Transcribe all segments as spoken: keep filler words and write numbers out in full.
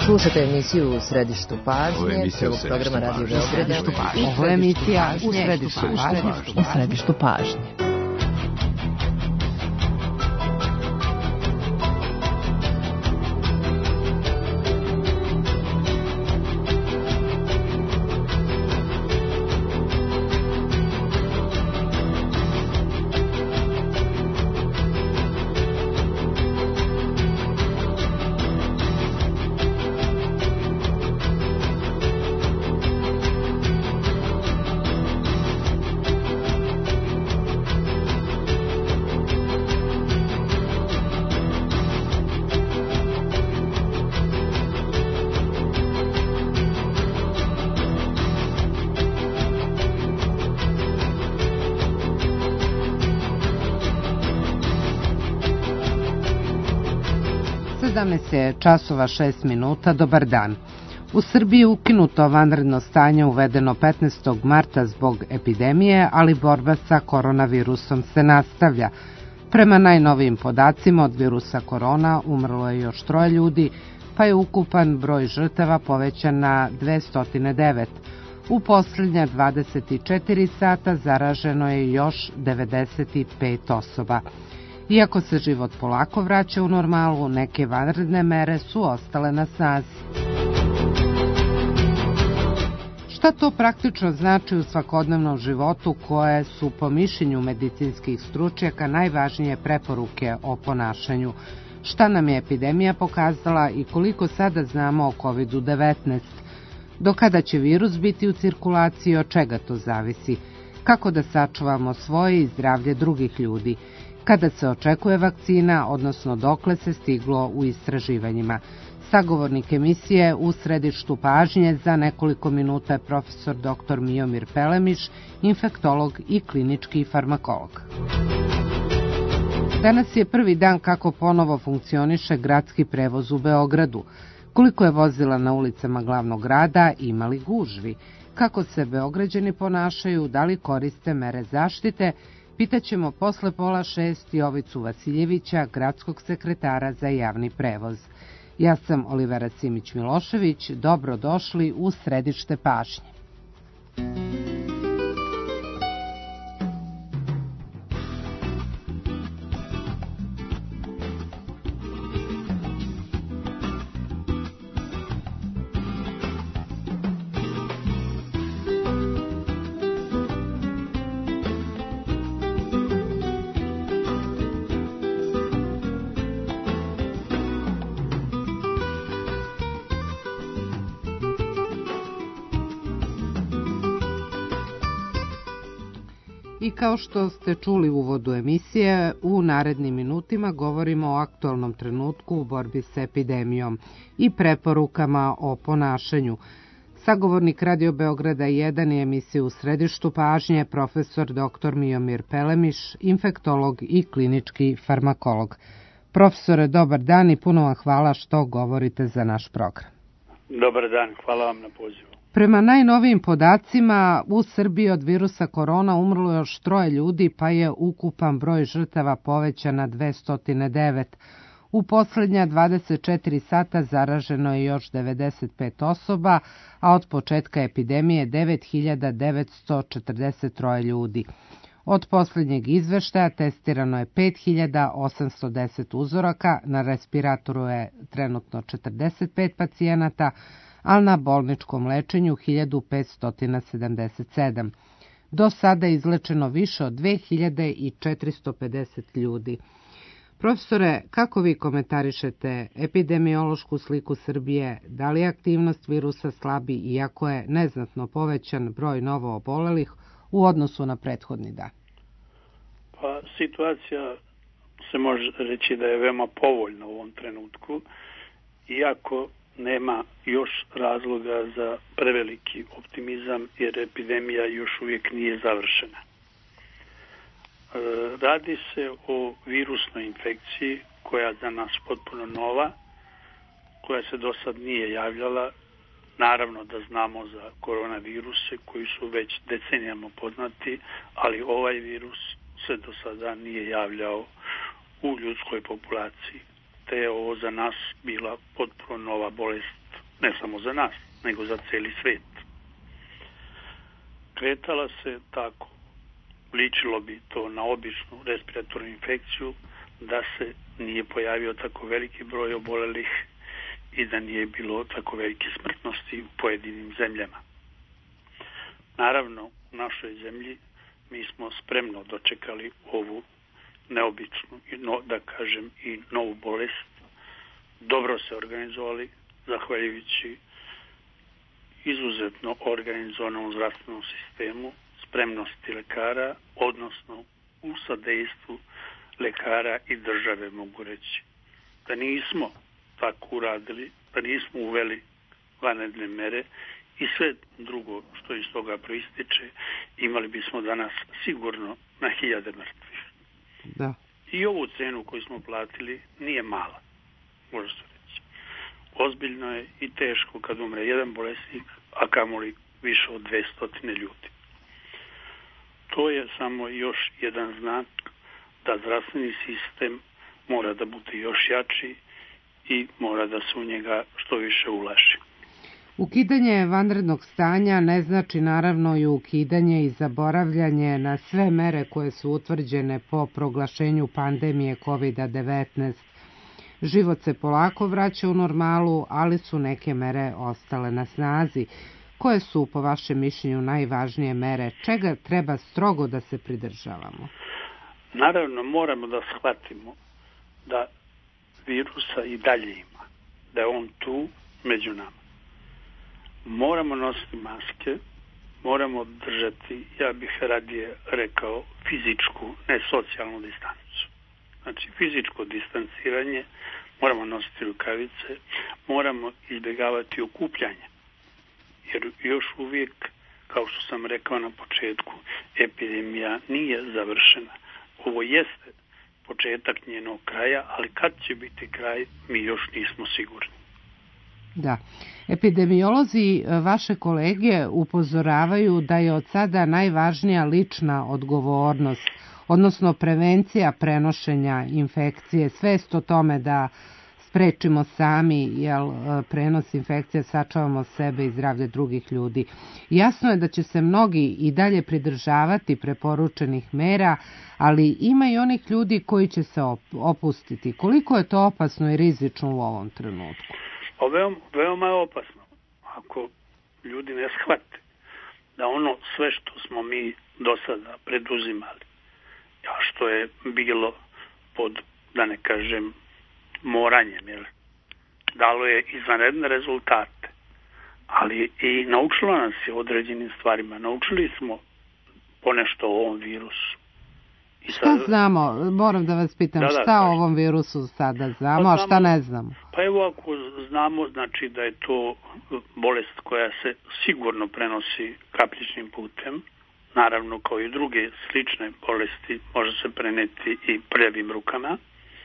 Slušate emisiju U središtu pažnje, celog programa Radio Beograda. Ovo je emisija U središtu pažnje. U središtu pažnje. sedamnaest je časova šest minuta, dobar dan. U Srbiji je ukinuto vanredno stanje uvedeno petnaestog marta zbog epidemije, ali borba sa koronavirusom se nastavlja. Prema najnovijim podacima od virusa korona umrlo je još troje ljudi, pa je ukupan broj žrtava povećan na dvesta devet. U posljednja dvadeset četiri sata zaraženo je još devedeset pet osoba. Iako se život polako vraća u normalu, neke vanredne mere su ostale na snazi. Šta to praktično znači u svakodnevnom životu, koje su po mišljenju medicinskih stručnjaka najvažnije preporuke o ponašanju? Šta nam je epidemija pokazala i koliko sada znamo o kovid devetnaest? Do kada će virus biti u cirkulaciji i od čega to zavisi? Kako da sačuvamo svoje i zdravlje drugih ljudi? Kada se očekuje vakcina, odnosno dokle se stiglo u istraživanjima? Sagovornik emisije U središtu pažnje za nekoliko minuta je profesor doktor Miomir Pelemiš, infektolog i klinički farmakolog. Danas je prvi dan kako ponovo funkcioniše gradski prevoz u Beogradu. Koliko je vozila na ulicama glavnog grada, ima li gužvi? Kako se Beograđani ponašaju, da li koriste mere zaštite? Pitaćemo posle pola šest Jovicu Vasiljevića, gradskog sekretara za javni prevoz. Ja sam Olivera Simić-Milošević, dobro došli u središte pažnje. I kao što ste čuli u uvodu emisije, u narednim minutima govorimo o aktualnom trenutku u borbi sa epidemijom i preporukama o ponašanju. Sagovornik Radio Beograda jedan je emisije U središtu pažnje, profesor doktor Miomir Pelemiš, infektolog i klinički farmakolog. Profesore, dobar dan i puno vam hvala što govorite za naš program. Dobar dan, hvala vam na pozivu. Prema najnovijim podacima, u Srbiji od virusa korona umrlo još troje ljudi, pa je ukupan broj žrtava povećan na dvesta devet. U posljednja dvadeset četiri sata zaraženo je još devedeset pet osoba, a od početka epidemije devet hiljada devetsto četrdeset troje ljudi. Od posljednjeg izveštaja testirano je pet hiljada osamsto deset uzoraka, na respiratoru je trenutno četrdeset pet pacijenata, ali na bolničkom lečenju hiljadu petsto sedamdeset sedam. Do sada je izlečeno više od dve hiljade četiristo pedeset ljudi. Profesore, kako vi komentarišete epidemiološku sliku Srbije? Da li je aktivnost virusa slabi, iako je neznatno povećan broj novo obolelih u odnosu na prethodni dan? Pa, situacija se može reći da je veoma povoljna u ovom trenutku, iako nema još razloga za preveliki optimizam, jer epidemija još uvijek nije završena. Radi se o virusnoj infekciji koja je za nas potpuno nova, koja se do sad nije javljala. Naravno da znamo za koronaviruse koji su već decenijama poznati, ali ovaj virus se do sada nije javljao u ljudskoj populaciji. Te je ovo za nas bila potpuno nova bolest ne samo za nas, nego za cijeli svijet. Kretala se tako, ličilo bi to na običnu respiratornu infekciju, da se nije pojavio tako veliki broj obolelih i da nije bilo tako velike smrtnosti u pojedinim zemljama. Naravno, u našoj zemlji mi smo spremno dočekali ovu neobičnu, no, da kažem, i novu bolest. Dobro se organizovali, zahvaljujući izuzetno organizovanom zdravstvenom sistemu, spremnosti lekara, odnosno u sadejstvu lekara i države, mogu reći. Da nismo tako uradili, da nismo uveli vanredne mere i sve drugo što iz toga proističe, imali bismo danas sigurno na hiljade mrtvih. Da. I ovu cenu koju smo platili nije mala, može se reći. Ozbiljno je i teško kad umre jedan bolesnik, a kamoli više od dvesta ljudi. To je samo još jedan znak da zdravstveni sistem mora da bude još jači i mora da se u njega što više ulaži. Ukidanje vanrednog stanja ne znači naravno i ukidanje i zaboravljanje na sve mere koje su utvrđene po proglašenju pandemije kovid devetnaest. Život se polako vraća u normalu, ali su neke mere ostale na snazi. Koje su, po vašem mišljenju, najvažnije mere? Čega treba strogo da se pridržavamo? Naravno, moramo da shvatimo da virusa i dalje ima, da je on tu među nama. Moramo nositi maske, moramo držati, ja bih radije rekao, fizičku, ne socijalnu distancu. Znači, fizičko distanciranje, moramo nositi rukavice, moramo izbjegavati okupljanje. Jer još uvijek, kao što sam rekao na početku, epidemija nije završena. Ovo jeste početak njenog kraja, ali kad će biti kraj, mi još nismo sigurni. Da. Epidemiolozi, vaše kolege, upozoravaju da je od sada najvažnija lična odgovornost, odnosno prevencija prenošenja infekcije, svest o tome da sprečimo sami, jer prenos infekcije sačuvamo sebe i zdravlje drugih ljudi. Jasno je da će se mnogi i dalje pridržavati preporučenih mera, ali ima i onih ljudi koji će se opustiti. Koliko je to opasno i rizično u ovom trenutku? Pa veoma, veoma je opasno ako ljudi ne shvate da ono sve što smo mi do sada preduzimali, a što je bilo pod, da ne kažem, moranjem, jer dalo je izvanredne rezultate, ali i naučilo nas je određenim stvarima. Naučili smo ponešto o ovom virusu. I šta sad, znamo? Moram da vas pitam, da, da, šta o ovom virusu sada znamo, pa, a šta ne znamo? Pa evo, ako znamo, znači da je to bolest koja se sigurno prenosi kapljičnim putem, naravno kao i druge slične bolesti može se preneti i prljavim rukama,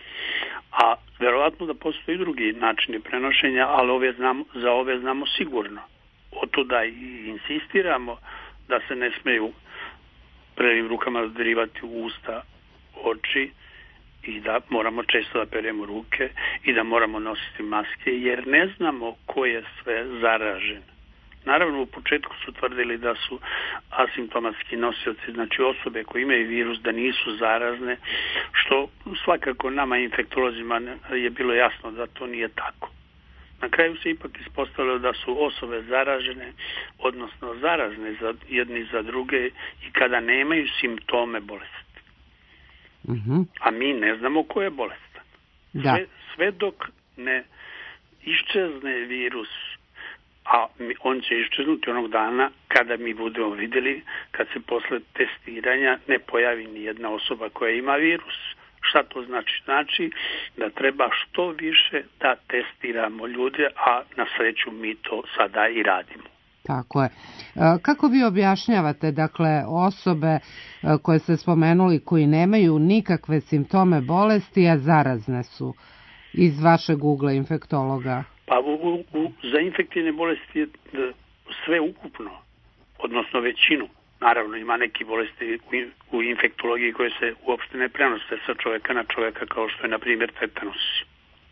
a verovatno da postoji drugi načini prenošenja, ali ove znamo, za ove znamo sigurno. Otuda i insistiramo da se ne smeju prljavim rukama dodirivati u usta, oči i da moramo često da peremo ruke i da moramo nositi maske, jer ne znamo ko je sve zaražen. Naravno, u početku su tvrdili da su asimptomatski nosioci, znači osobe koje imaju virus, da nisu zarazne, što svakako nama infektolozima je bilo jasno da to nije tako. Na kraju se ipak ispostavilo da su osobe zaražene, odnosno zarazne za jedni za druge i kada nemaju simptome bolesti. Mm-hmm. A mi ne znamo ko je bolestan. Da. Sve, sve dok ne iščezne virus, a on će iščeznuti onog dana kada mi budemo vidjeli, kad se posle testiranja ne pojavi ni jedna osoba koja ima virus. Šta to znači? Znači da treba što više da testiramo ljude, a na sreću mi to sada i radimo. Tako je. Kako vi objašnjavate, dakle, osobe koje ste spomenuli koji nemaju nikakve simptome bolesti, a zarazne su, iz vašeg ugla infektologa? Pa u, u, u, za infektivne bolesti je sve ukupno, odnosno većinu. Naravno, ima neki bolesti u, u infektologiji koje se uopšte ne prenose sa čovjeka na čovjeka, kao što je, na primjer, tetanus.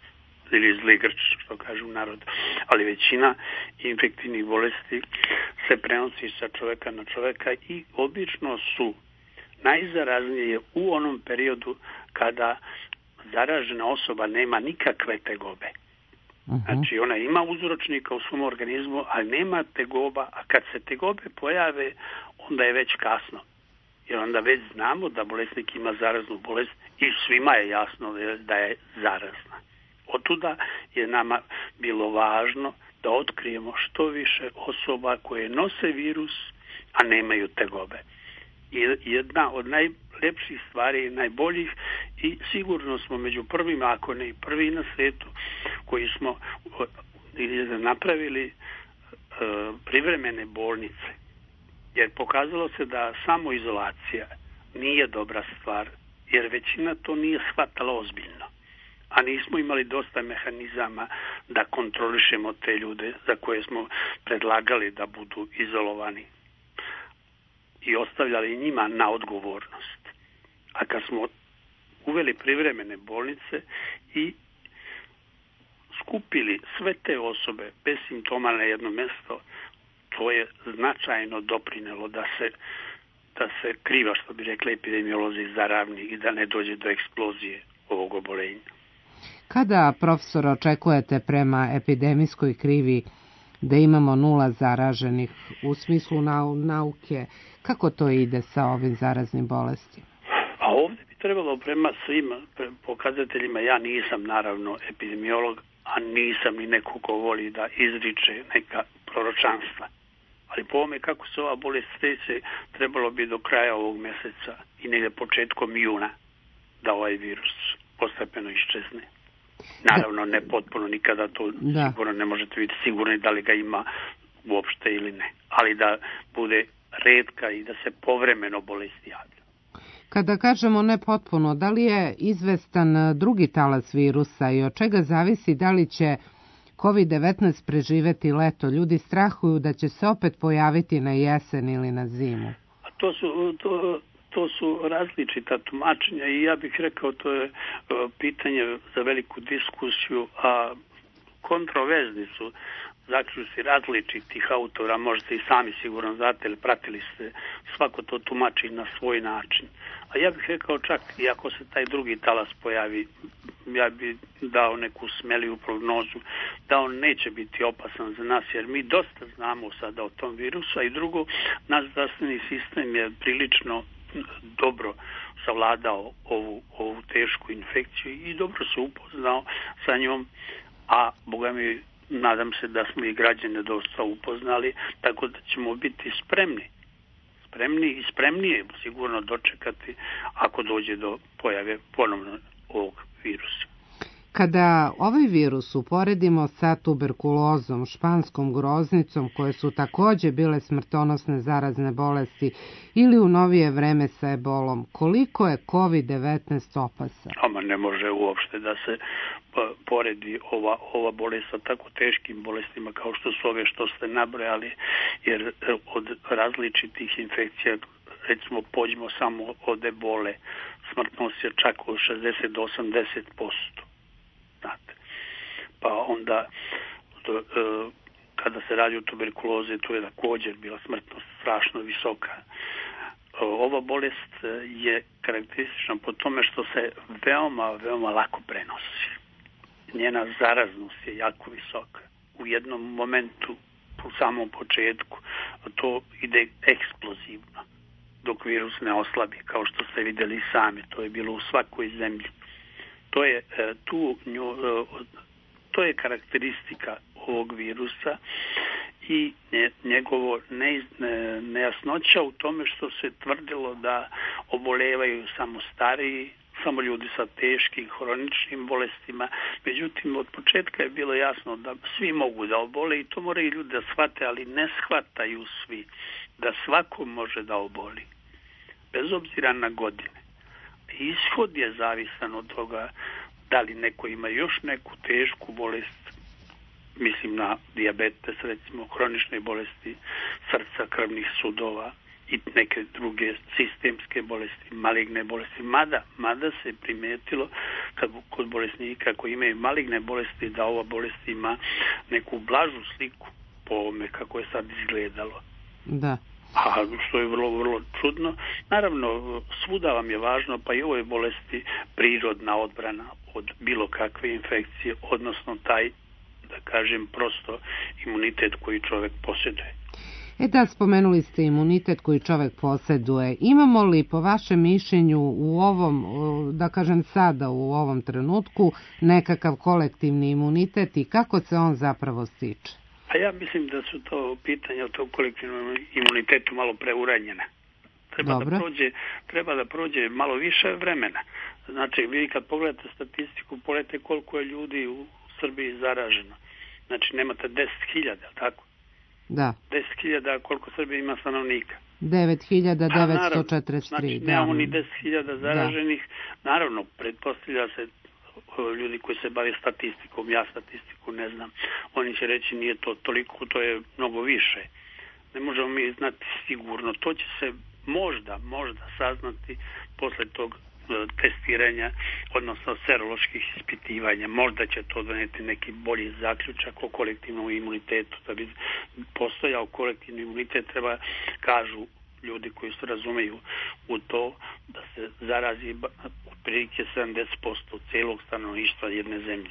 ili zli grč, što kažu u narodu. Ali većina infektivnih bolesti se prenosi sa čoveka na čoveka i obično su najzaraznije u onom periodu kada zaražena osoba nema nikakve tegobe. Uh-huh. Znači ona ima uzročnika u svom organizmu, ali nema tegoba, a kad se tegobe pojave, onda je već kasno. Jer onda već znamo da bolesnik ima zaraznu bolest i svima je jasno da je zarazna. Otuda je nama bilo važno da otkrijemo što više osoba koje nose virus, a nemaju tegobe. I jedna od najlepših stvari i najboljih i sigurno smo među prvima, ako ne i prvi na svijetu, koji smo napravili uh, privremene bolnice. Jer pokazalo se da samoizolacija nije dobra stvar, jer većina to nije shvatala ozbiljno. A nismo imali dosta mehanizama da kontrolišemo te ljude za koje smo predlagali da budu izolovani i ostavljali njima na odgovornost. A kad smo uveli privremene bolnice i skupili sve te osobe bez simptoma na jedno mjesto, to je značajno doprinelo da se, da se kriva, što bi rekli epidemiolozi, zaravni i da ne dođe do eksplozije ovog obolenja. Kada, profesor, očekujete prema epidemijskoj krivi da imamo nula zaraženih u smislu nau- nauke, kako to ide sa ovim zaraznim bolestima? A ovdje bi trebalo prema svim pokazateljima, ja nisam naravno epidemiolog, a nisam ni neko ko voli da izriče neka proročanstva. Ali po ovome kako se ova bolest streće, trebalo bi do kraja ovog mjeseca i negdje početkom juna da ovaj virus postepeno iščezne. Naravno, ne potpuno nikada, to da. Sigurno ne možete biti sigurni da li ga ima uopšte ili ne. Ali da bude retka i da se povremeno bolest javlja. Kada kažemo ne potpuno, da li je izvestan drugi talas virusa i od čega zavisi da li će kovid devetnaest preživeti leto? Ljudi strahuju da će se opet pojaviti na jesen ili na zimu. A to su... To... To su različita tumačenja i ja bih rekao to je pitanje za veliku diskusiju, a kontroverzni su zaključci različitih autora, možete i sami sigurno znate ili pratili ste, svako to tumači na svoj način. A ja bih rekao čak i ako se taj drugi talas pojavi, ja bih dao neku smeliju prognozu da on neće biti opasan za nas, jer mi dosta znamo sada o tom virusu, a i drugo, naš zdravstveni sistem je prilično dobro savladao ovu, ovu tešku infekciju i dobro se upoznao sa njom, a boga mi nadam se da smo i građane dosta upoznali, tako da ćemo biti spremni spremni i spremnije sigurno dočekati ako dođe do pojave ponovno ovog virusa. Kada ovaj virus uporedimo sa tuberkulozom, španskom groznicom, koje su također bile smrtonosne zarazne bolesti, ili u novije vreme sa ebolom, koliko je kovid devetnaest opasan? Ama ne može uopšte da se poredi ova, ova bolest sa tako teškim bolestima kao što su ove što ste nabrojali, jer od različitih infekcija, recimo pođimo samo od ebole, smrtnost je čak od šezdeset do osamdeset posto. Znate. Pa onda to, e, kada se radi o tuberkulozi, to je također bila smrtnost strašno visoka. E, ova bolest je karakteristična po tome što se veoma, veoma lako prenosi. Njena zaraznost je jako visoka. U jednom momentu, u samom početku, to ide eksplozivno, dok virus ne oslabi, kao što ste vidjeli sami. To je bilo u svakoj zemlji. To je tu to je karakteristika ovog virusa i njegovo nejasnoća u tome što se tvrdilo da obolevaju samo stariji, samo ljudi sa teškim hroničnim bolestima. Međutim, od početka je bilo jasno da svi mogu da obole i to moraju ljudi da shvate, ali ne shvataju svi da svako može da oboli, bez obzira na godine. Ishod je zavisan od toga da li neko ima još neku tešku bolest, mislim na dijabetes, recimo hronične bolesti srca, krvnih sudova, i neke druge sistemske bolesti, maligne bolesti. Mada, mada se primetilo kad, kod bolesnika koji imaju maligne bolesti da ova bolest ima neku blažu sliku po ovome kako je sad izgledalo. Da. A što je vrlo, vrlo čudno. Naravno, svuda vam je važno, pa i ovoj bolesti prirodna odbrana od bilo kakve infekcije, odnosno taj, da kažem, prosto imunitet koji čovjek posjeduje. E da, spomenuli ste imunitet koji čovjek posjeduje. Imamo li po vašem mišljenju u ovom, da kažem sada u ovom trenutku, nekakav kolektivni imunitet i kako se on zapravo stiče? A ja mislim da su to pitanja o tom kolektivnom imunitetu malo preuranjena. Treba da, prođe, treba da prođe malo više vremena. Znači, vi kad pogledate statistiku, pogledajte koliko je ljudi u Srbiji zaraženo. Znači, nemate deset hiljada, tako? Da. deset hiljada koliko Srbija ima stanovnika. devet hiljada devetsto četrdeset tri. Znači, nemamo ni deset hiljada zaraženih. Da. Naravno, pretpostavlja se ljudi koji se bave statistikom, ja statistiku ne znam, oni će reći nije to toliko, to je mnogo više. Ne možemo mi znati sigurno, to će se možda, možda saznati posle tog testiranja, odnosno seroloških ispitivanja. Možda će to doneti neki bolji zaključak o kolektivnom imunitetu. Da bi postojao kolektivni imunitet, treba, kažu ljudi koji se razumeju u to, da se zarazi otprilike sedamdeset posto celog stanovništva jedne zemlje.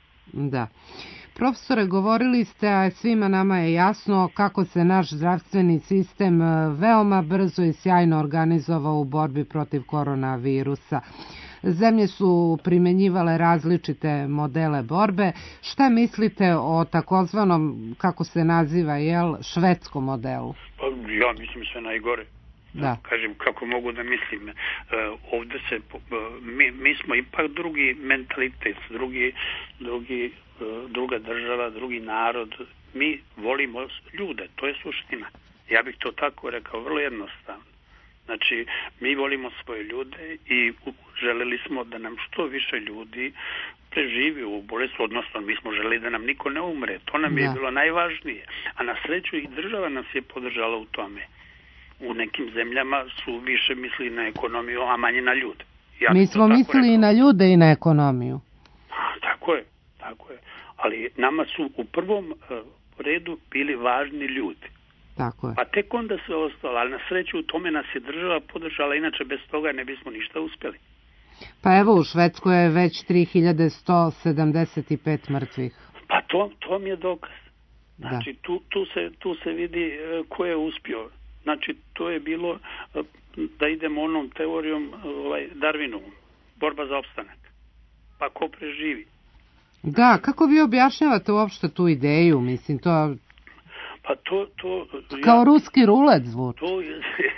Da. Profesore, govorili ste, a svima nama je jasno kako se naš zdravstveni sistem veoma brzo i sjajno organizovao u borbi protiv koronavirusa. Zemlje su primenjivale različite modele borbe. Šta mislite o takozvanom, kako se naziva, jel, švedskom modelu? Pa, ja mislim sve najgore. Da. Kažem, kako mogu da mislim. E, ovdje se, mi, mi smo ipak drugi mentalitet, drugi, drugi, druga država, drugi narod. Mi volimo ljude, to je suština. Ja bih to tako rekao, vrlo jednostavno. Znači, mi volimo svoje ljude i želeli smo da nam što više ljudi preživi u bolest, odnosno mi smo želeli da nam niko ne umre. To nam da. je bilo najvažnije. A na sreću i država nas je podržala u tome. U nekim zemljama su više mislili na ekonomiju, a manje na ljude. Ja mi smo mislili i na ljude i na ekonomiju. A, tako je, tako je. Ali nama su u prvom uh, redu bili važni ljudi. Tako je. A tek onda sve ostalo, ali na sreću u tome nas je država podržala, inače bez toga ne bismo ništa uspjeli. Pa evo, u Švedskoj je već tri hiljade sto sedamdeset pet mrtvih. Pa to, to mi je dokaz. Znači, tu, tu, se, tu se vidi uh, ko je uspio. Znači, to je bilo, uh, da idemo onom teorijom ovaj, Darwinovom, borba za opstanak. Pa ko preživi? Da, kako vi objašnjavate uopšte tu ideju, mislim, to... Pa to... to Kao ja, ruski rulet zvuči. To je,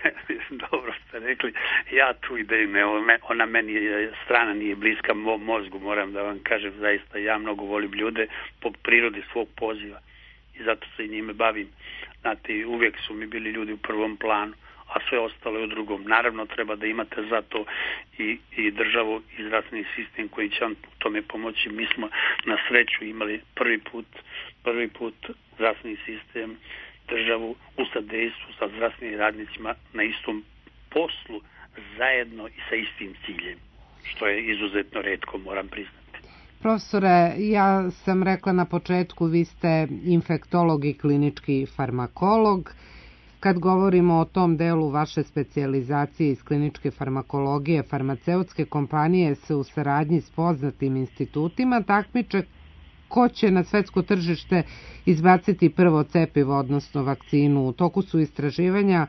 dobro ste rekli, ja tu ideju, ne, ona meni je strana, nije bliska mom mozgu, moram da vam kažem, zaista, ja mnogo volim ljude po prirodi svog poziva i zato se i njime bavim. Znate, uvijek su mi bili ljudi u prvom planu, a sve ostalo je u drugom. Naravno, treba da imate za to i, i državu i zdravstveni sistem koji će vam u tome pomoći. Mi smo na sreću imali prvi put, prvi put zdravstveni sistem, državu u sadejstvu sa zdravstvenim radnicima na istom poslu, zajedno i sa istim ciljem, što je izuzetno retko, moram priznati. Profesore, ja sam rekla na početku, vi ste infektolog i klinički farmakolog. Kad govorimo o tom delu vaše specijalizacije iz kliničke farmakologije, farmaceutske kompanije se u saradnji s poznatim institutima takmiče ko će na svetsko tržište izbaciti prvo cepivo, odnosno vakcinu. U toku su istraživanja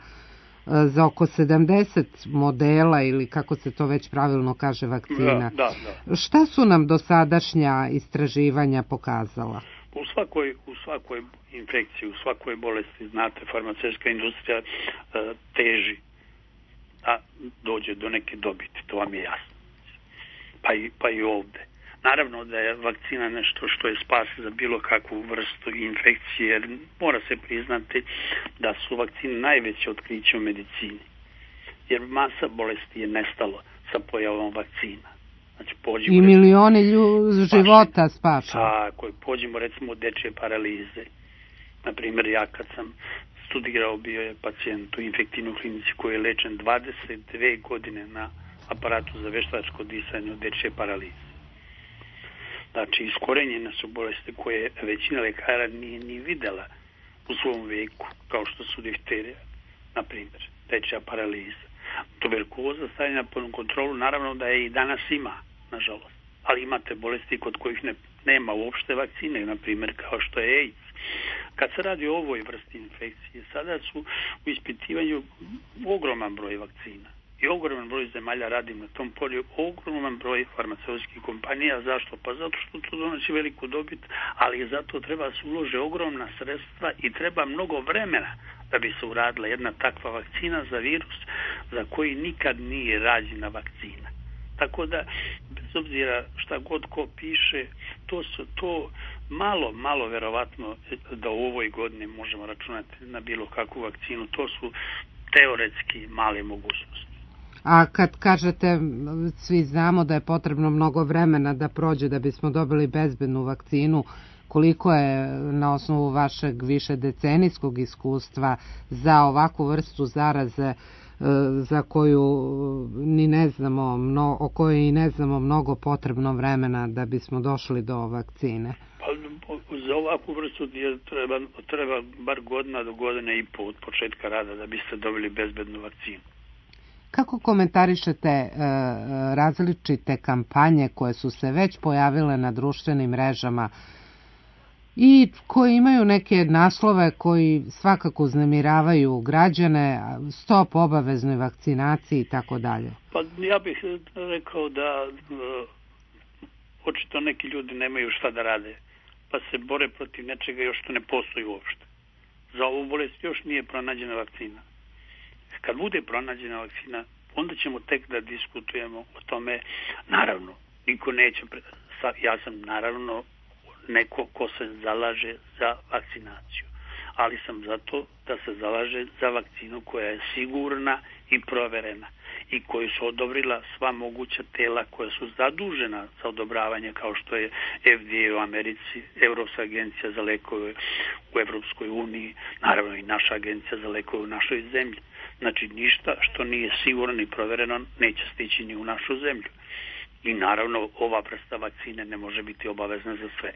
za oko sedamdeset modela ili kako se to već pravilno kaže vakcina. Da, da, da. Šta su nam dosadašnja istraživanja pokazala? U svakoj, u svakoj infekciji, u svakoj bolesti, znate, farmaceutska industrija uh, teži da dođe do neke dobiti, to vam je jasno. Pa i, pa i ovde. Naravno da je vakcina nešto što je spas za bilo kakvu vrstu infekcije, jer mora se priznati da su vakcine najveće otkriće u medicini. Jer masa bolesti je nestalo sa pojavom vakcina. Znači, pođimo, I milioni recimo, života spašeno. Tako, pođimo recimo od dečje paralize. Naprimjer, ja kad sam studirao, bio je pacijent u infektivnoj klinici koji je lečen dvadeset dve godine na aparatu za veštačko disanje od dečje paralize. Znači, iskorenjene su bolesti koje većina lekara nije ni videla u svom veku, kao što su difterija, na primjer, dečja paraliza. Tuberkuloza stavljena pod kontrolu, naravno da je i danas ima, nažalost. Ali imate bolesti kod kojih ne, nema uopšte vakcine, na primjer, kao što je AIDS. Kad se radi o ovoj vrsti infekcije, sada su u ispitivanju ogroman broj vakcina. I ogroman broj zemalja radi na tom polju, ogroman broj farmaceutskih kompanija. Zašto? Pa zato što to donosi veliku dobit, ali zato treba se ulože ogromna sredstva i treba mnogo vremena da bi se uradila jedna takva vakcina za virus za koji nikad nije rađena vakcina. Tako da, bez obzira šta god ko piše, to su to malo, malo verovatno da u ovoj godini možemo računati na bilo kakvu vakcinu. To su teoretski male mogućnosti. A kad kažete, svi znamo da je potrebno mnogo vremena da prođe da bismo dobili bezbednu vakcinu, koliko je na osnovu vašeg višedecenijskog iskustva za ovakvu vrstu zaraze za koju ni ne znamo, mno, o kojoj i ne znamo mnogo potrebno vremena da bismo došli do vakcine? Pa, za ovakvu vrstu treba, treba bar godina do godine i po od početka rada da biste dobili bezbednu vakcinu. Kako komentarišete e, različite kampanje koje su se već pojavile na društvenim mrežama i koji imaju neke naslove koji svakako uznemiravaju građane, stop obaveznoj vakcinaciji i tako dalje? Pa ja bih rekao da e, očito neki ljudi nemaju šta da rade, pa se bore protiv nečega još što ne postoji uopšte. Za ovu bolest još nije pronađena vakcina. Kad bude pronađena vakcina, onda ćemo tek da diskutujemo o tome. Naravno, niko neće, ja sam naravno neko ko se zalaže za vakcinaciju, ali sam zato da se zalaže za vakcinu koja je sigurna i proverena i koju su odobrila sva moguća tela koja su zadužena za odobravanje, kao što je F D A u Americi, Evropska agencija za lekove u Evropskoj uniji, naravno i naša agencija za lekove u našoj zemlji. Znači, ništa što nije sigurno i provereno neće stići ni u našu zemlju. I naravno, ova vrsta vakcine ne može biti obavezna za sve.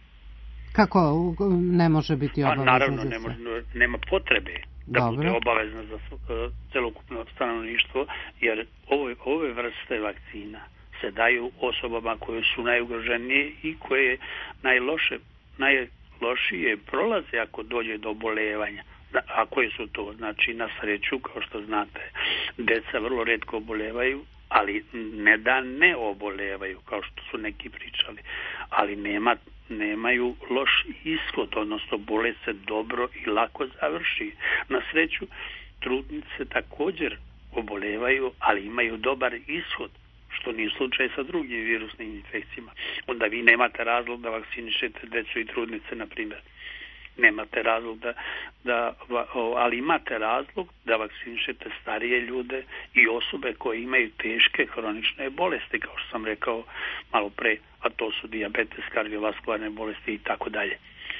Kako ne može biti obavezna pa, naravno, za sve? Ne može, nema potrebe da Dobro. bude obavezna za uh, celokupno stanovništvo, jer ove, ove vrste vakcina se daju osobama koje su najugroženije i koje najloše, najlošije prolaze ako dođe do oboljevanja. A koje su to? Znači, na sreću, kao što znate, deca vrlo retko obolevaju, ali ne da ne obolevaju, kao što su neki pričali, ali nema, nemaju loš ishod, odnosno bolest se dobro i lako završi. Na sreću, trudnice također obolevaju, ali imaju dobar ishod, što nije slučaj sa drugim virusnim infekcijama. Onda vi nemate razlog da vakcinišete decu i trudnice, na primjer. Nemate razlog da, da, ali imate razlog da vakcinišete starije ljude i osobe koje imaju teške hronične bolesti, kao što sam rekao malo pre, a to su dijabetes, kardiovaskularne bolesti i tako dalje.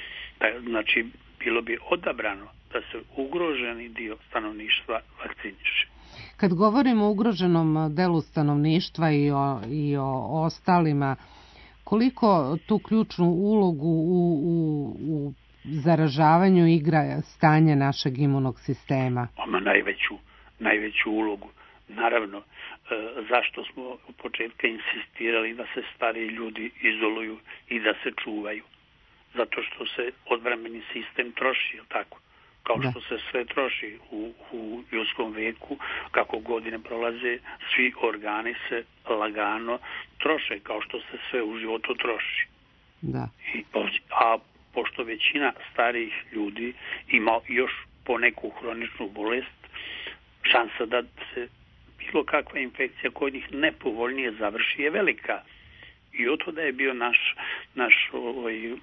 Znači, bilo bi odabrano da se ugroženi dio stanovništva vakciniše. Kad govorimo o ugroženom delu stanovništva i o, i o ostalima, koliko tu ključnu ulogu u, u, u zaražavanju igra stanje našeg imunog sistema? Ima najveću, najveću ulogu. Naravno, e, zašto smo u početka insistirali da se stariji ljudi izoluju i da se čuvaju? Zato što se odbrambeni sistem troši, je tako? Kao da. Što se sve troši u, u ljudskom veku, kako godine prolaze, svi organi se lagano troše, kao što se sve u životu troši. Da. I, a pošto većina starijih ljudi ima još po neku hroničnu bolest, šansa da se bilo kakva infekcija kod njih nepovoljnije završi je velika. I od toga je bio naš, naš ovaj,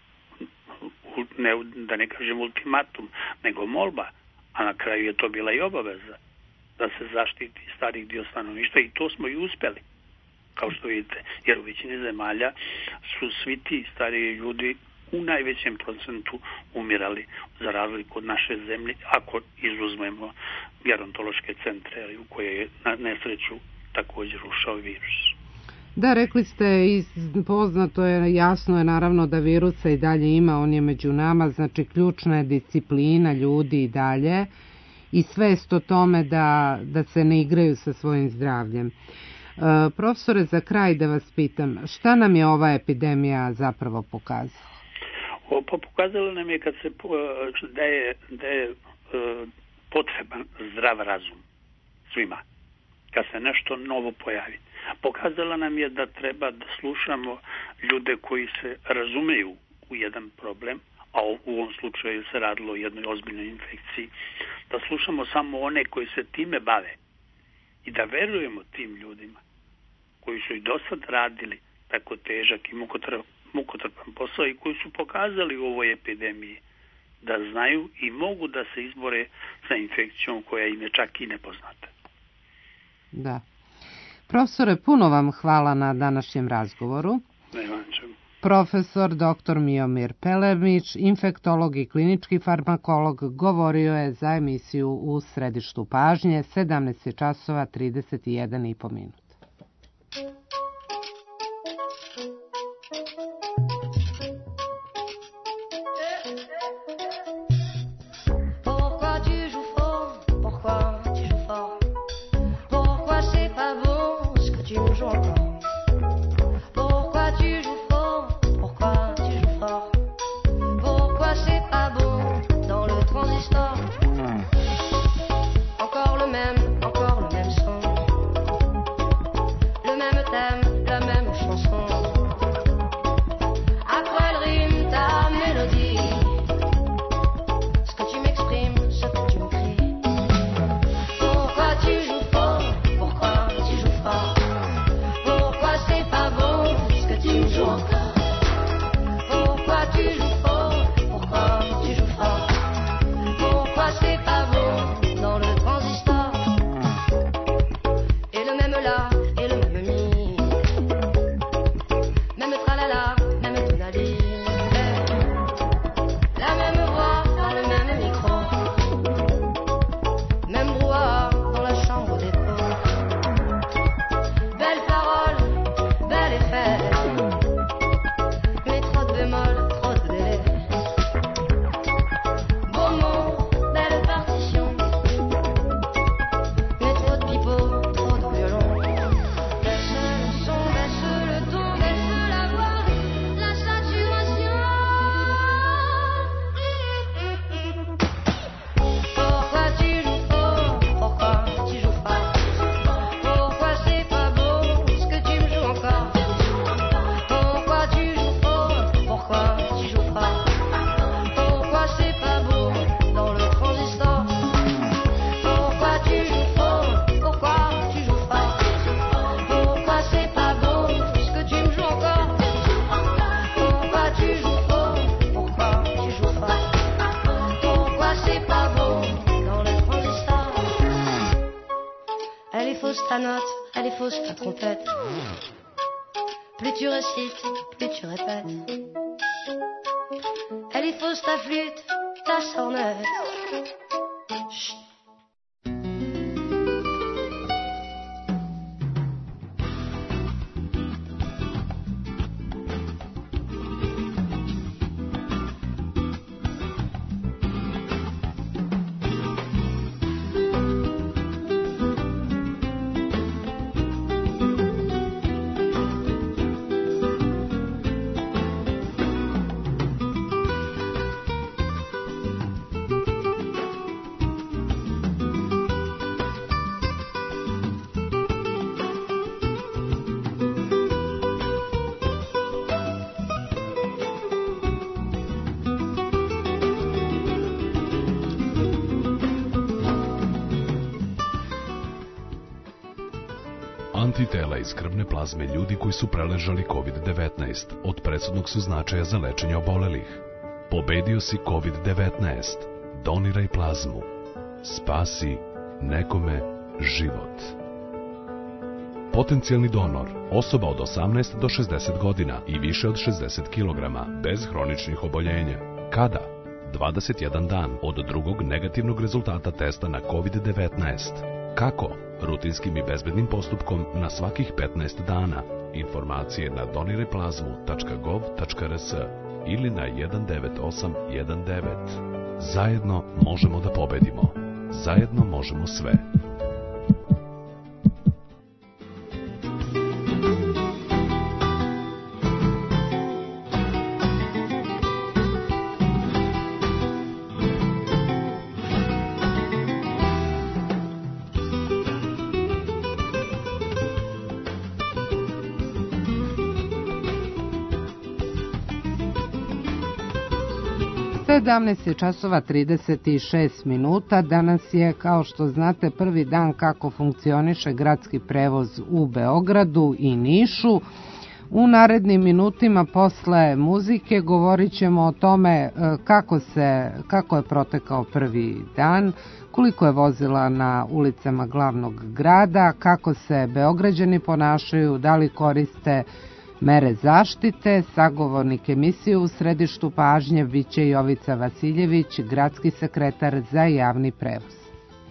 ne, da ne kažem ultimatum, nego molba, a na kraju je to bila i obaveza da se zaštiti starih dio stanovništva i to smo i uspjeli, kao što vidite, jer u većini zemalja su svi ti stariji ljudi u najvećem procentu umirali za razliku od naše zemlje, ako izuzmemo gerontološke centre u koje je na nesreću također ušao virus. Da, rekli ste, i poznato je, jasno je naravno da virusa i dalje ima, on je među nama, znači ključna je disciplina ljudi i dalje i svest o tome da, da se ne igraju sa svojim zdravljem. E, profesore, za kraj da vas pitam, šta nam je ova epidemija zapravo pokazala? O, pa pokazala nam je kad se, da je, da je e, potreban zdrav razum svima, kad se nešto novo pojavi. Pokazala nam je da treba da slušamo ljude koji se razumeju u jedan problem, a u ovom slučaju se radilo o jednoj ozbiljnoj infekciji, da slušamo samo one koji se time bave i da verujemo tim ljudima koji su i do sad radili tako težak i mukotrpan posao i koji su pokazali u ovoj epidemiji da znaju i mogu da se izbore sa infekcijom koja im je čak i nepoznata. Da. Profesore, puno vam hvala na današnjem razgovoru. Nema čemu. Profesor doktor Miomir Pelemić, infektolog i klinički farmakolog, govorio je za emisiju U središtu pažnje, sedamnaest časova trideset jedan i po minut. Ta note, elle est fausse, ta trompette. Plus tu récites, plus tu répètes. Elle est fausse ta flûte, ta sornette. Chut. Antitela iz krvne plazme ljudi koji su preležali kovid devetnaest od presudnog su značaja za lečenje obolelih. Pobedio si kovid devetnaest. Doniraj plazmu. Spasi nekome život. Potencijalni donor, osoba od osamnaest do šezdeset godina i više od šezdeset kilograma, bez hroničnih oboljenja. Kada? dvadeset jedan dan od drugog negativnog rezultata testa na kovid devetnaest. Kako? Rutinskim i bezbednim postupkom na svakih petnaest dana. Informacije na donireplazmu tačka gov tačka rs ili na jedan devet osam jedan devet. Zajedno možemo da pobedimo. Zajedno možemo sve. sedamnaest časova trideset šest minuta. Danas je, kao što znate, prvi dan kako funkcioniše gradski prevoz u Beogradu i Nišu. U narednim minutima posle muzike govorit ćemo o tome kako, se, kako je protekao prvi dan, koliko je vozila na ulicama glavnog grada, kako se Beograđani ponašaju, da li koriste mere zaštite. Sagovornik emisije u središtu pažnje biće Jovica Vasiljević, gradski sekretar za javni prevoz.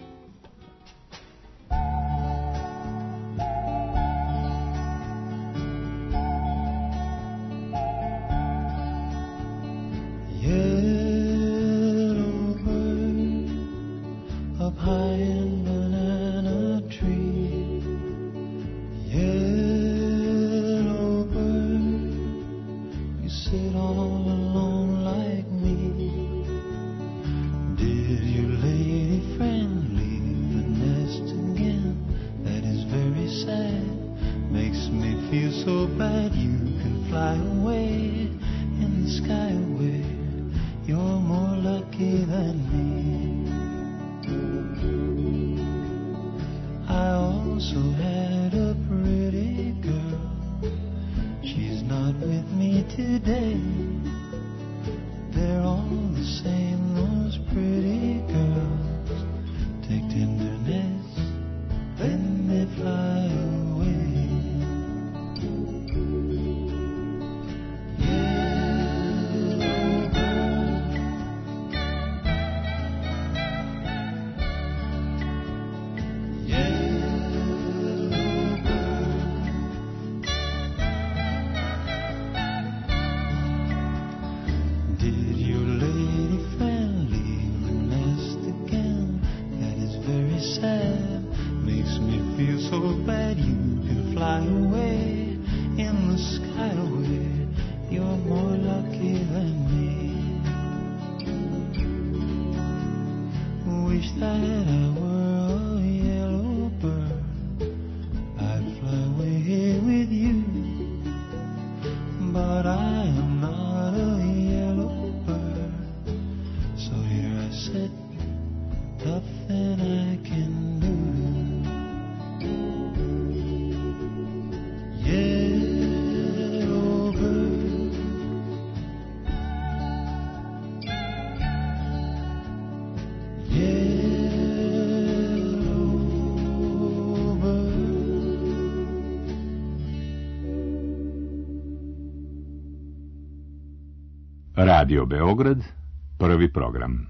Radio Beograd, prvi program.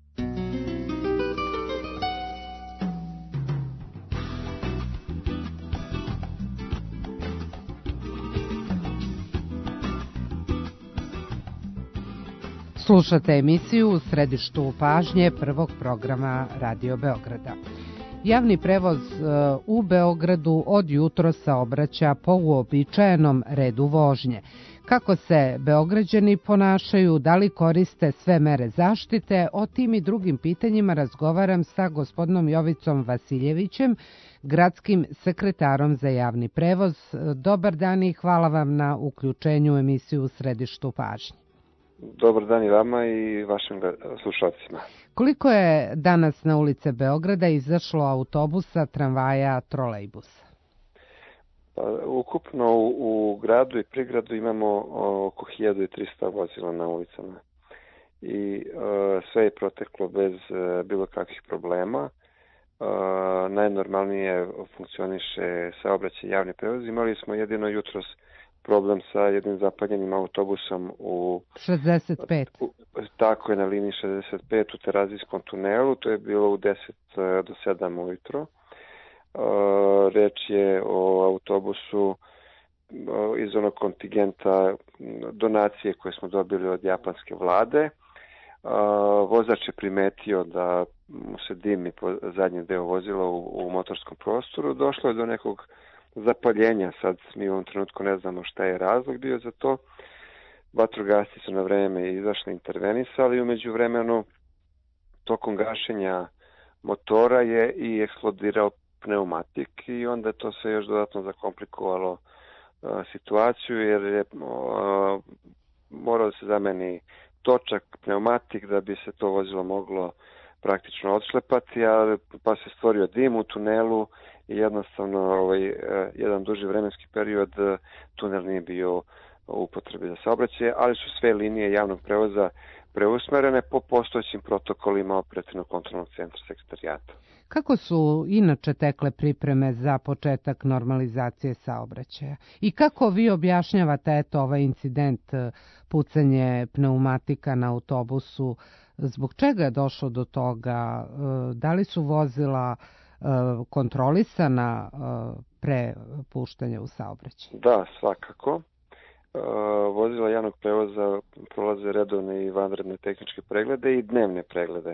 Slušate emisiju u središtu pažnje prvog programa Radio Beograda. Javni prevoz u Beogradu od jutro saobraća po uobičajenom redu vožnje. Kako se Beograđani ponašaju, da li koriste sve mere zaštite, o tim i drugim pitanjima razgovaram sa gospodinom Jovicom Vasiljevićem, gradskim sekretarom za javni prevoz. Dobar dan i hvala vam na uključenju u emisiju u središtu pažnje. Dobar dan i vama i vašim slušalcima. Koliko je danas na ulice Beograda izašlo autobusa, tramvaja, trolejbusa? Pa, ukupno u, u gradu i prigradu imamo oko hiljadu trista vozila na ulicama i e, sve je proteklo bez e, bilo kakvih problema. najnormalnije funkcioniše saobraćaj javni prevoz. Imali smo jedino jutros problem sa jednim zapaljenim autobusom u šezdeset pet. U, tako je, na liniji šezdeset pet u Terazijskom tunelu, to je bilo u deset do sedam ujutro. Reč je o autobusu iz onog kontingenta donacije koje smo dobili od japanske vlade. Vozač je primetio da mu se dimi po zadnji deo vozila u, u motorskom prostoru. Došlo je do nekog zapaljenja, sad mi u ovom trenutku ne znamo šta je razlog bio za to. Vatrogasci su na vreme izašli, intervenisali, umeđu vremenu tokom gašenja motora je i eksplodirao pneumatik i onda to se još dodatno zakomplikovalo uh, situaciju jer je uh, morao da se zameni točak, pneumatik da bi se to vozilo moglo praktično odšlepati, a pa se stvorio dim u tunelu i jednostavno ovaj, jedan duži vremenski period tunel nije bio u upotrebi za saobraćaj, ali su sve linije javnog prevoza preusmerene po postojećim protokolima operativnog kontrolnog centra sekretarijata. Kako su inače tekle pripreme za početak normalizacije saobraćaja? I kako vi objašnjavate eto ovaj incident, pucanje pneumatika na autobusu? Zbog čega je došlo do toga? Da li su vozila kontrolisana pre puštanja u saobraćaj? Da, svakako. Vozila javnog prevoza prolaze redovne i vanredne tehničke preglede i dnevne preglede.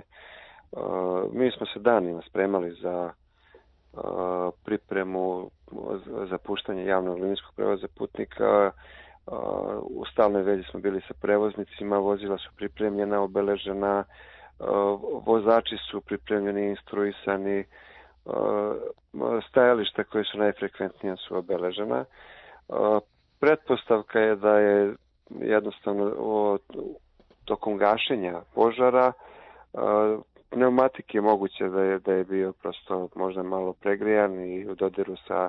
Mi smo se danima spremali za pripremu za puštanje javnog linijskog prevoza putnika. U stalnoj vezi smo bili sa prevoznicima, vozila su pripremljena, obeležena, vozači su pripremljeni, instruisani, stajališta koje su najfrekventnija su obeležena. Pretpostavka je da je jednostavno tokom gašenja požara pneumatik je moguće da je, da je bio prosto možda malo pregrijan i u dodiru sa,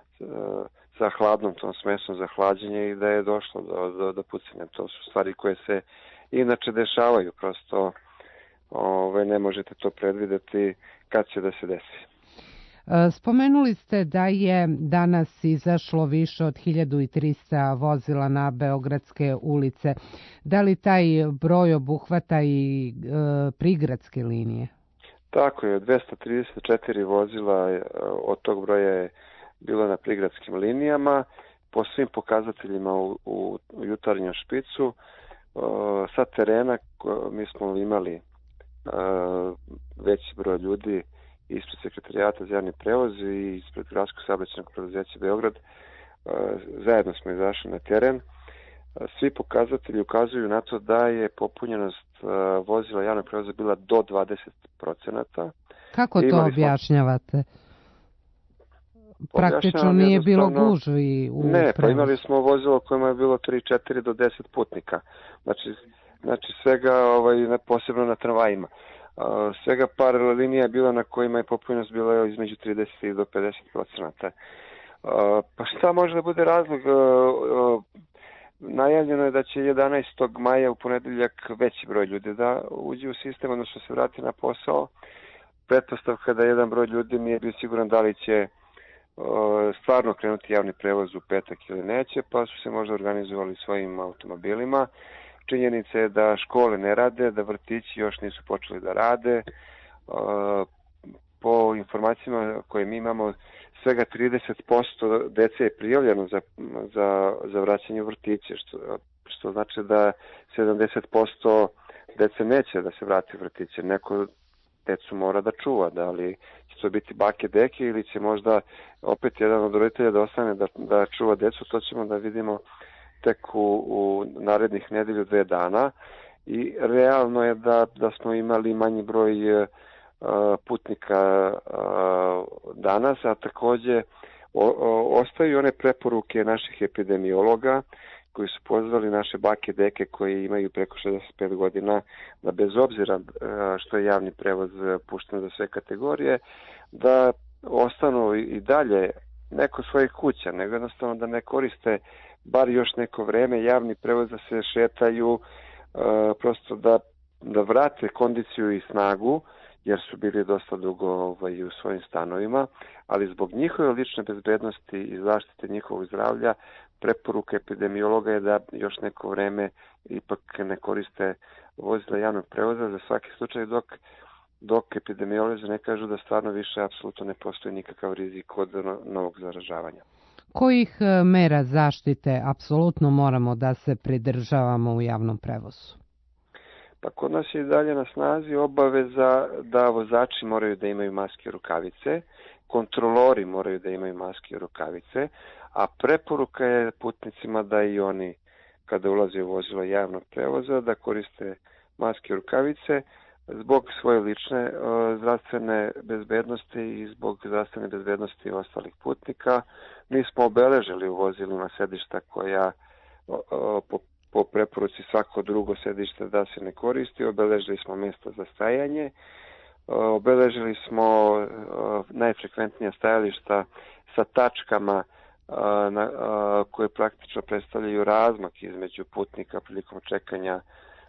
sa hladnom tom smesom za hlađenje i da je došlo do, do, do pucanja. To su stvari koje se inače dešavaju, prosto ove, ne možete to predvideti kad će da se desi. Spomenuli ste da je danas izašlo više od hiljadu trista vozila na beogradske ulice. Da li taj broj obuhvata i e, prigradske linije? Tako je, dvesta trideset četiri vozila od tog broja je bilo na prigradskim linijama. Po svim pokazateljima u, u, u jutarnjem špicu, e, sa terena mi smo imali e, veći broj ljudi ispred sekretarijata za javni prevoz i ispred gradskog saobraćajnog preduzeća Beograd. Zajedno smo izašli na teren. Svi pokazatelji ukazuju na to da je popunjenost vozila javnog prevoza bila do dvadeset procenata. Kako to objašnjavate? Praktično nije bilo gužvi u Ne, prevozu. Pa imali smo vozilo kojima je bilo tri, četiri do deset putnika. Znači, znači svega ovaj, posebno na tramvajima. Uh, svega par linija je bila na kojima je popunjenost bila između trideset do pedeset procenata. Uh, pa šta može da bude razlog? Uh, uh, najavljeno je da će jedanaestog maja u ponedeljak veći broj ljudi da uđe u sistem, odnosno se vrati na posao. Pretpostavka da jedan broj ljudi nije bio siguran da li će uh, stvarno krenuti javni prevoz u petak ili neće, pa su se možda organizovali svojim automobilima. Činjenica je da škole ne rade, da vrtići još nisu počeli da rade. Po informacijama koje mi imamo, svega trideset posto dece je prijavljeno za, za, za vraćanje u vrtiće, što, što znači da sedamdeset posto dece neće da se vrati u vrtiće. Neko decu mora da čuva, da li će to biti bake, deke ili će možda opet jedan od roditelja da ostane da, da čuva decu, to ćemo da vidimo tek u, u narednih nedelju dve dana i realno je da, da smo imali manji broj uh, putnika uh, danas, a takođe o, o, ostaju one preporuke naših epidemiologa koji su pozvali naše bake, deke koji imaju preko šezdeset pet godina da bez obzira uh, što je javni prevoz pušten za sve kategorije, da ostanu i dalje neko svojih kuća, nego jednostavno da ne koriste bar još neko vreme javni prevoz, da se šetaju, uh, prosto da, da vrate kondiciju i snagu jer su bili dosta dugo ovaj, u svojim stanovima, ali zbog njihove lične bezbednosti i zaštite njihovog zdravlja, preporuka epidemiologa je da još neko vreme ipak ne koriste vozila javnog prevoza za svaki slučaj, dok, dok epidemiolozi ne kažu da stvarno više apsolutno ne postoji nikakav rizik od novog zaražavanja. Kojih mera zaštite apsolutno moramo da se pridržavamo u javnom prevozu? Pa kod nas je i dalje na snazi obaveza da vozači moraju da imaju maske i rukavice, kontrolori moraju da imaju maske i rukavice, a preporuka je putnicima da i oni kada ulaze u vozilo javnog prevoza da koriste maske i rukavice zbog svoje lične uh, zdravstvene bezbednosti i zbog zdravstvene bezbednosti ostalih putnika. Mi smo obeležili u vozilima sedišta koja uh, po, po preporuci svako drugo sedište da se ne koristi. Obeležili smo mjesta za stajanje, uh, obeležili smo uh, najfrekventnija stajališta sa tačkama uh, na, uh, koje praktično predstavljaju razmak između putnika prilikom čekanja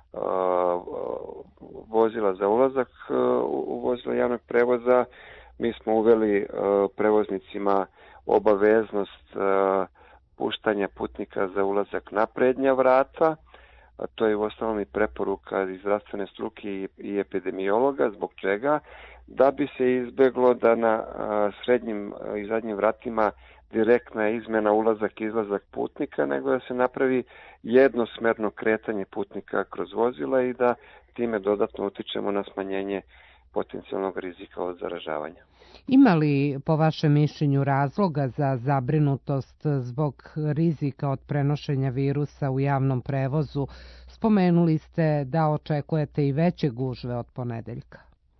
vozila za ulazak u vozila javnog prevoza. Mi smo uveli prevoznicima obaveznost puštanja putnika za ulazak na prednja vrata. To je u ostalom i preporuka iz zdravstvene struke i epidemiologa. Zbog čega? Da bi se izbeglo da na srednjim i zadnjim vratima direktna izmena ulazak i izlazak putnika, nego da se napravi jednosmerno kretanje putnika kroz vozila i da time dodatno utičemo na smanjenje potencijalnog rizika od zaražavanja. Ima li po vašem mišljenju razloga za zabrinutost zbog rizika od prenošenja virusa u javnom prevozu? Spomenuli ste da očekujete i veće gužve od ponedeljka.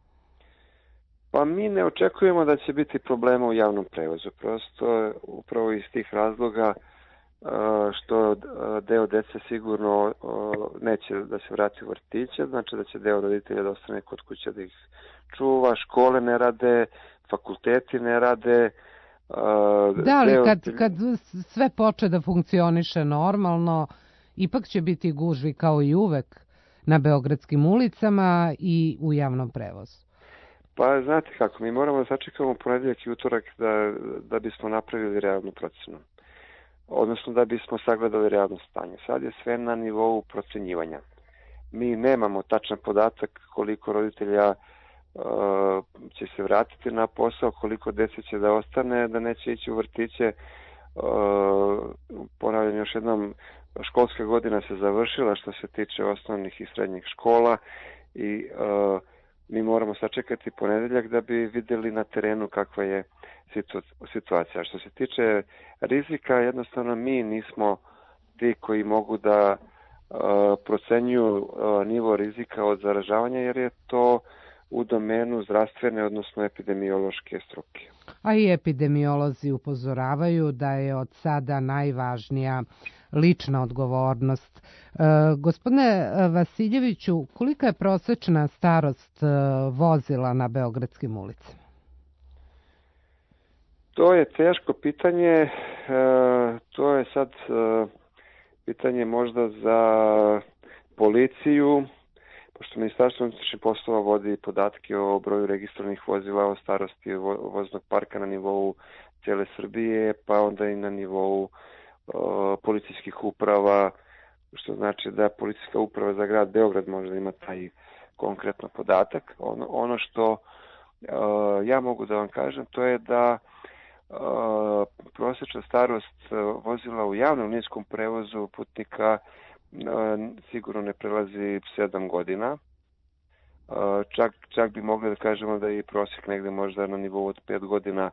Pa mi ne očekujemo da će biti problema u javnom prevozu. Prosto upravo iz tih razloga što deo dece sigurno neće da se vrati u vrtiće, znači da će deo roditelja da ostane kod kuće da ih čuva, škole ne rade, fakulteti ne rade. Da, ali deo... kad, kad sve poče da funkcioniše normalno, ipak će biti gužvi kao i uvek na beogradskim ulicama i u javnom prevozu. Pa znate kako, mi moramo da sačekamo ponedeljak i utorak da, da bismo napravili realnu procenu. Odnosno da bismo sagledali realno stanje. Sad je sve na nivou procenjivanja. Mi nemamo tačan podatak koliko roditelja uh, će se vratiti na posao, koliko dece će da ostane, da neće ići u vrtiće. Uh, ponavljam još jednom, školska godina se završila što se tiče osnovnih i srednjih škola i uh, mi moramo sačekati ponedeljak da bi vidjeli na terenu kakva je situacija. Što se tiče rizika, jednostavno mi nismo ti koji mogu da uh, procenjuju uh, nivo rizika od zaražavanja, jer je to u domenu zdravstvene, odnosno epidemiološke struke. A i epidemiolozi upozoravaju da je od sada najvažnija lična odgovornost. E, gospodine Vasiljeviću, kolika je prosečna starost vozila na beogradskim ulicama? To je teško pitanje. E, to je sad e, pitanje možda za policiju, pošto Ministarstvo unutrašnjih poslova vodi podatke o broju registrovanih vozila, o starosti voznog parka na nivou cijele Srbije, pa onda i na nivou o, policijskih uprava, što znači da policijska uprava za grad Beograd možda ima taj konkretno podatak. Ono, ono što o, ja mogu da vam kažem, to je da o, prosječna starost vozila u javnom linijskom prevozu putnika sigurno ne prelazi sedam godina. Čak, čak bi mogli da kažemo da je i prosjek negde možda na nivou od pet godina.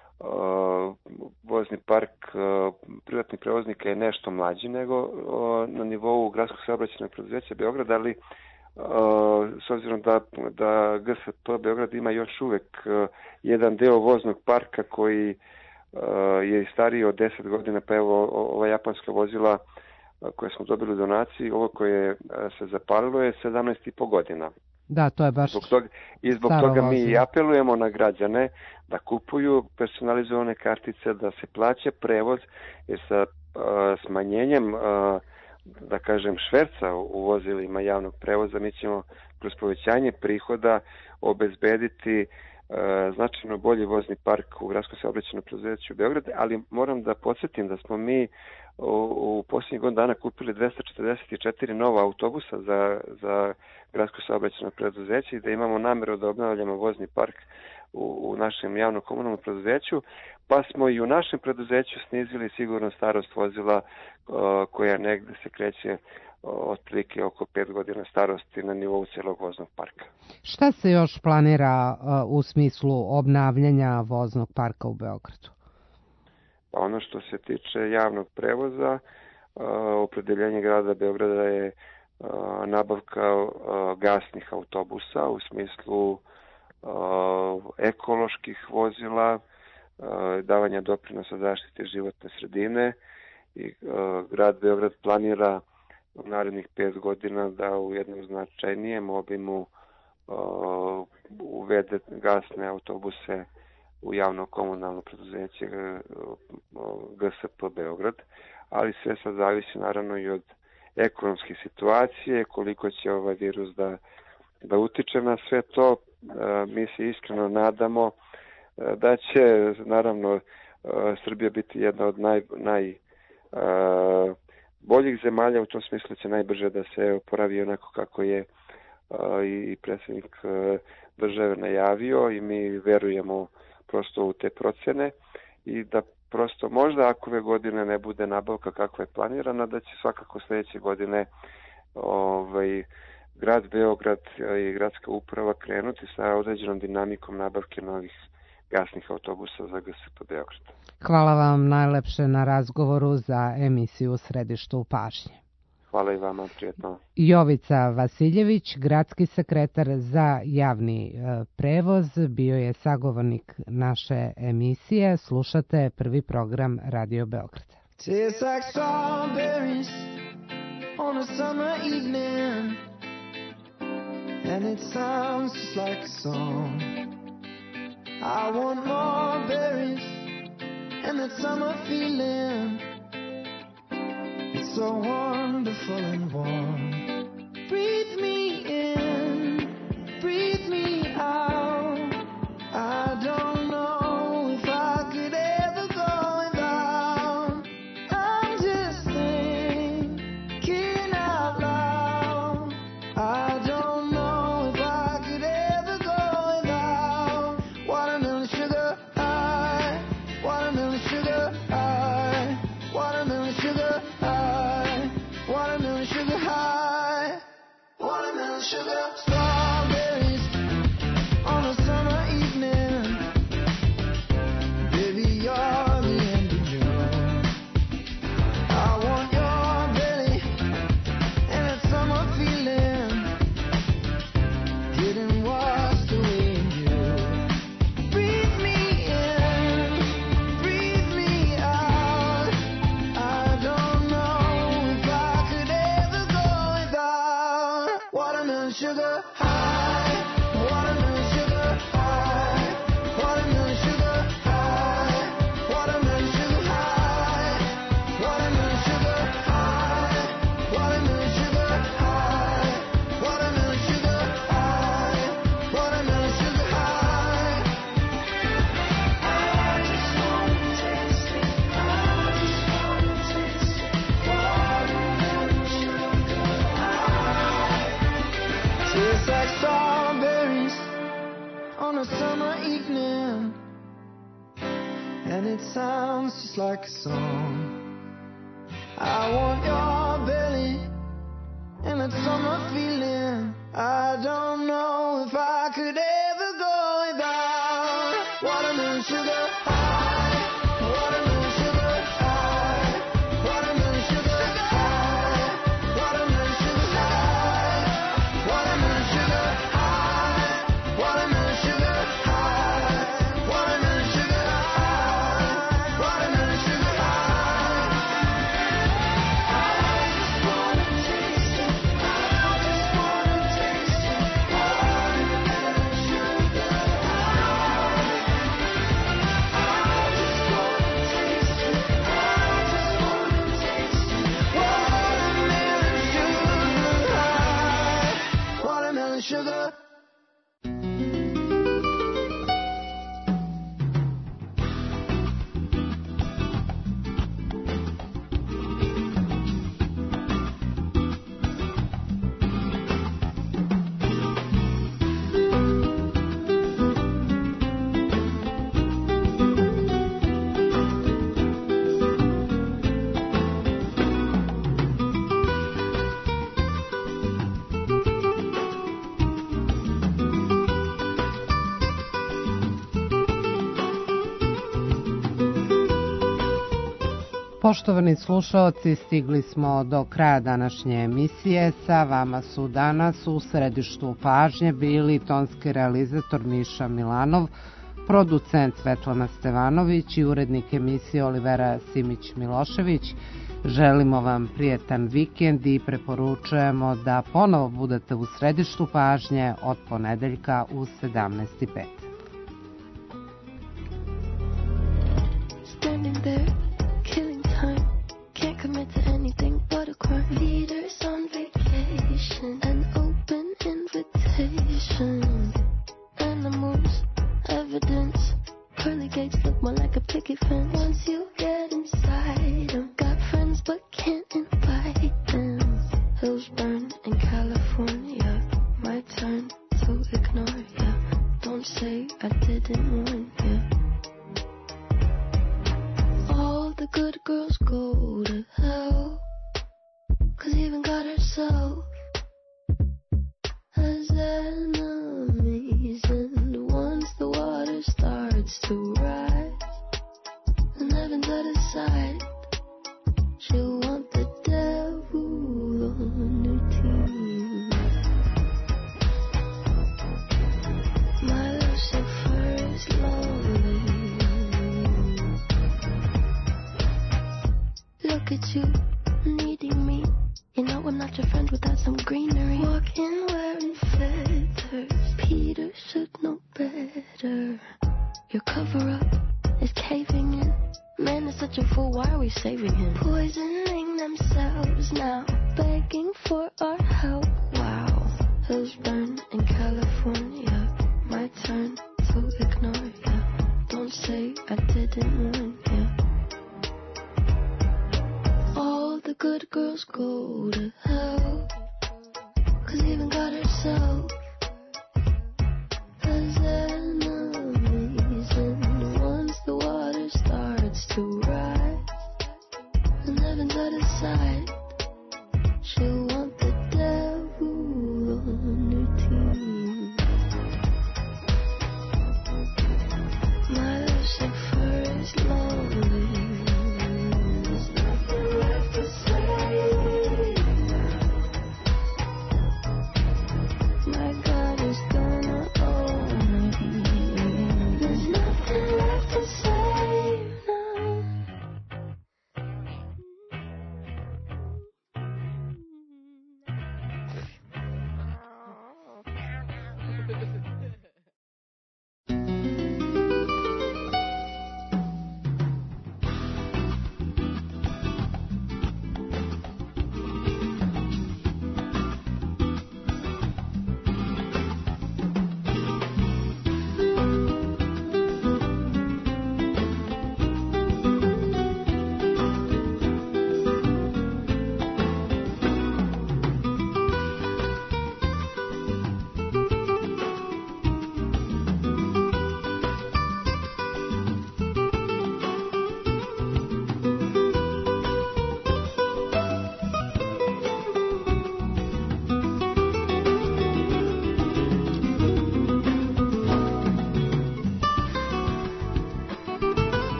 Vozni park privatnih prevoznika je nešto mlađi nego na nivou gradskog saobraćajnog preduzeća Beograd, ali s obzirom da, da G S P Beograd ima još uvek jedan deo voznog parka koji je stariji od deset godina, pa evo ova japanska vozila koje smo dobili u donaciji, ovo koje se zapalilo je sedamnaest i po godina. Da, to je baš zbog toga, I zbog toga mi vozilo. apelujemo na građane da kupuju personalizovane kartice, da se plaća prevoz, jer sa uh, smanjenjem, uh, da kažem, šverca u vozilima javnog prevoza, mi ćemo kroz povećanje prihoda obezbediti značajno bolji vozni park u Gradskoj saobraćajnoj preduzeću Beograd, ali moram da podsjetim da smo mi u, u posljednjih godina dana kupili dvesta četrdeset četiri nova autobusa za, za Gradsko saobraćajno preduzeće i da imamo nameru da obnavljamo vozni park u, u našem javnom komunalnom preduzeću, pa smo i u našem preduzeću snizili sigurno starost vozila koja negde se kreće otprilike oko pet godina starosti na nivou celog voznog parka. Šta se još planira u smislu obnavljanja voznog parka u Beogradu? Pa ono što se tiče javnog prevoza, opredeljenje grada Beograda je nabavka gasnih autobusa u smislu ekoloških vozila, davanja doprinosa zaštite životne sredine i grad Beograd planira u narednih pet godina da u jednom značajnijem obimu uh, uvede gasne autobuse u javno komunalno preduzeće uh, G S P Beograd, ali sve sad zavisi naravno i od ekonomske situacije, koliko će ovaj virus da, da utiče na sve to. Uh, mi se iskreno nadamo uh, da će naravno uh, Srbija biti jedna od naj, naj uh, boljih zemalja, u tom smislu će najbrže da se oporavi onako kako je uh, i predsjednik uh, države najavio i mi verujemo prosto u te procene i da prosto možda ako ove godine ne bude nabavka kakva je planirana, da će svakako sledeće godine ovaj, grad Beograd i gradska uprava krenuti sa određenom dinamikom nabavke novih gasnih autobusa za G S P Beograd. Hvala vam najlepše na razgovoru za emisiju U središtu pažnje. Hvala i vama, prijetno. Jovica Vasiljević, gradski sekretar za javni prevoz, bio je sagovornik naše emisije. Slušate prvi program Radio Beograd. Tastes like strawberries on a summer evening and it sounds just like a song. I want more berries and that summer feeling, it's so wonderful and warm. Breathe me in, breathe me out. I don't know if I could ever go without. I'm just thinking out loud. I don't know if I could ever go without watermelon sugar high, watermelon sugar high, watermelon sugar high, watermelon sugar high, watermelon sugar, strawberries on a summer evening. Baby, you're the end of June. I want your belly and that summer feeling, getting washed away in you. Breathe me in, breathe me out. I don't know if I could ever go without watermelon sugar high, watermelon sugar high, watermelon sugar high, watermelon sugar high, watermelon sugar high, watermelon sugar high, watermelon sugar high, watermelon sugar high. I just wanna taste it, I just wanna taste it, watermelon sugar high. Tastes like strawberries on a summer evening, and it sounds just like a song. I want your belly and that summer feeling. I don't know if I could ever go without watermelon sugar high, watermelon sugar high, watermelon sugar high, watermelon sugar high, watermelon sugar high, watermelon sugar high, watermelon sugar high, watermelon sugar high. I just wanna taste it, I just wanna taste it, watermelon sugar high. I just wanna taste it, I just wanna taste it, watermelon sugar high, watermelon sugar. Poštovani slušaoci, stigli smo do kraja današnje emisije. Sa vama su danas u središtu pažnje bili tonski realizator Miša Milanov, producent Svetlana Stevanović i urednik emisije Olivera Simić-Milošević. Želimo vam prijetan vikend i preporučujemo da ponovo budete u središtu pažnje od ponedeljka u sedamnaest i pet. Commit to anything but a crime. Leaders on vacation, an open invitation. Animals, evidence. Pearly gates look more like a picket fence. Once you get inside them, got friends but can't invite them. Hills burn in California. My turn to ignore ya. Don't say I didn't warn ya. All the good girls go to hell, 'cause even God herself has enemies. And once the water starts to rise and heaven's out of sight, she'll want the devil on her team. My Lucifer is lonely. Look at you, needing me. You know I'm not your friend without some greenery. Walking wearing feathers, Peter should know better. Your cover-up is caving in. Man is such a fool, why are we saving him? Poisoning themselves now, begging for our help. Wow, hills burn in California. My turn to ignore ya. Don't say I didn't warn ya. All the good girls go to hell, 'cause even God herself